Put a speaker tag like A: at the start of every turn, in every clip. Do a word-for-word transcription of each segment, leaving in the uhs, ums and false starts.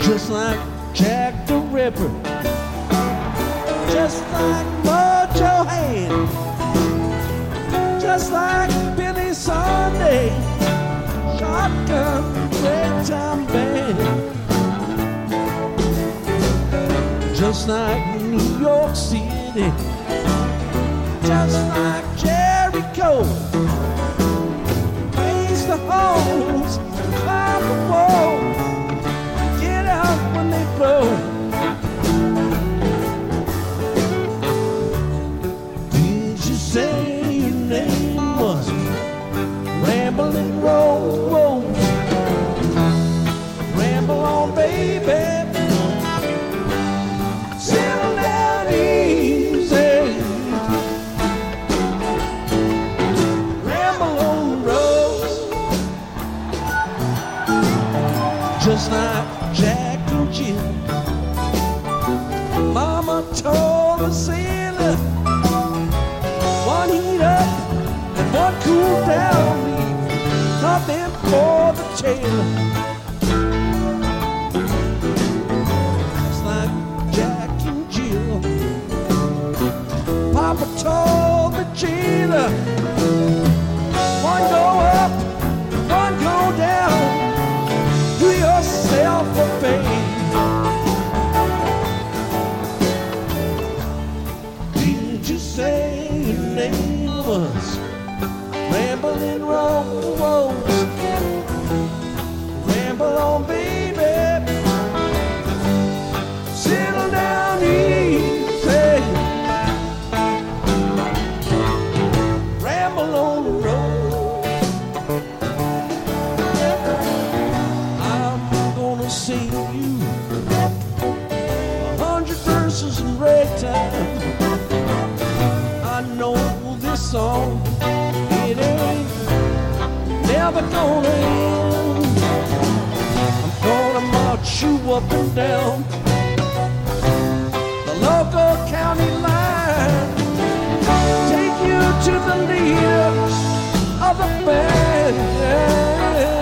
A: just like Jack the Ripper, just like Mud Johann, just like Billy Sunday, shotgun ragtime band, just like New York City, just like Jericho, raise the holes, climb the wall, get out when they blow. Did you say your name was Ramblin' Rose? Ramble on, baby. Settle down easy. Ramble on, Rose. Just like Jack and Jill, Mama told the sailor, one heat up and one cool down, leave nothing for the tailor. It's like Jack and Jill, Papa told the jailer, one go up, one go down, do yourself a favor. Did you say your name was Ramblin' Rose? Ramble on, baby. Settle down easy. Ramble on the road. I'm gonna sing you a hundred verses in ragtime. I know this song, it ain't never gonna end. I'm gonna march you up and down the local county line, take you to the leader of the band.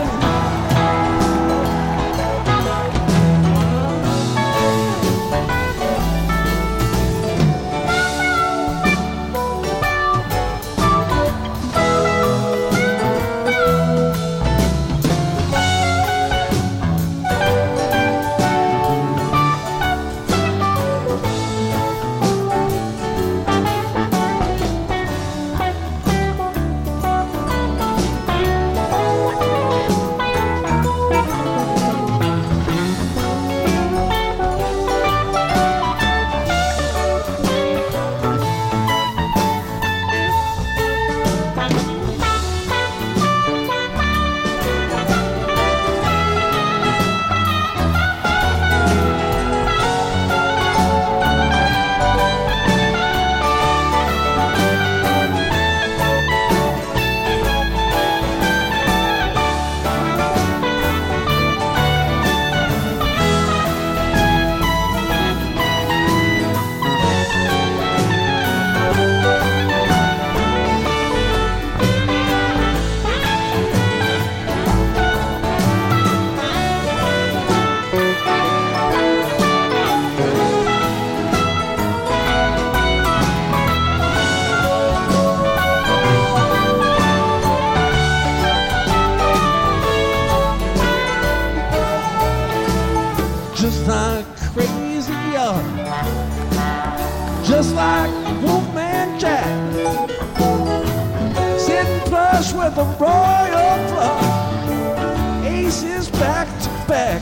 A: Just like Crazy Young, just like Wolfman Jack, sitting plush with a royal flush, aces back to back.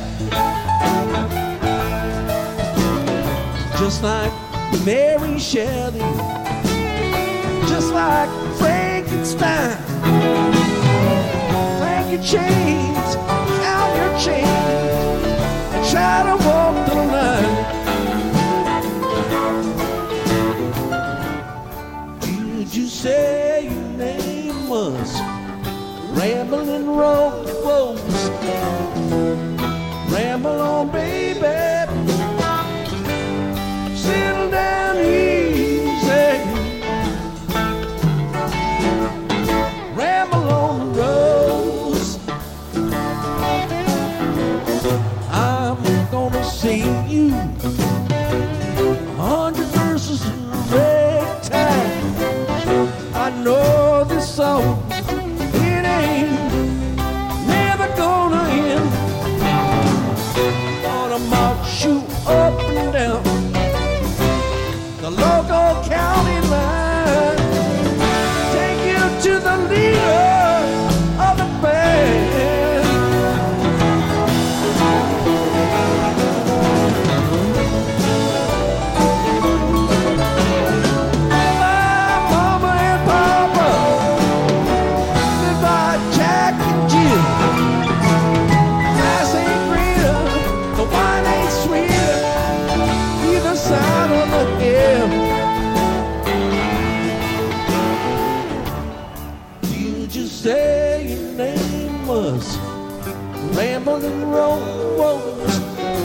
A: Just like Mary Shelley, just like Frankenstein. Clank your chains, count your chains, try to walk the line. Did you say your name was Ramblin' Rose? Ramble on, baby. Settle down easy. Ramble on the rose. I'm gonna sing you a hundred verses in ragtime. I know this song, it ain't never gonna end. Gonna march you up and down the local county line, take you to the leader of the band. My mama and papa lived by Jack and Jill. Grass ain't greener, the wine ain't sweeter, either side of the hill. Did you say your name was Ramblin' Rose?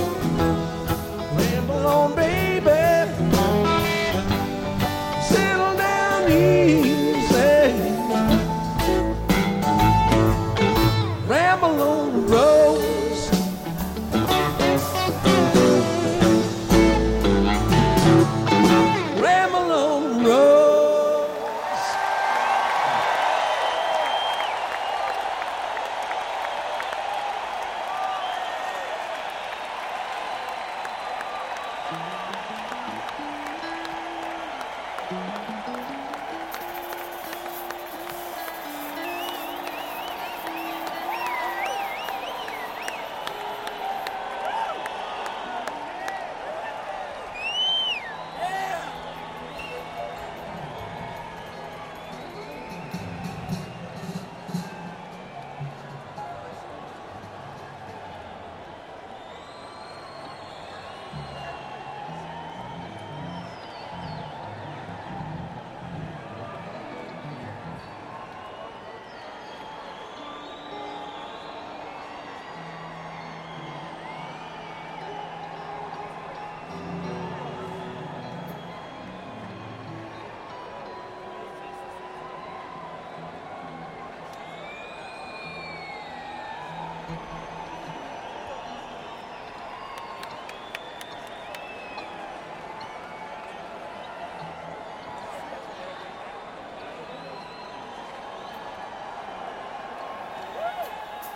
A: Ramble on, baby. Settle down easy. Ramble on the rose. Ramble on the rose. Thank you.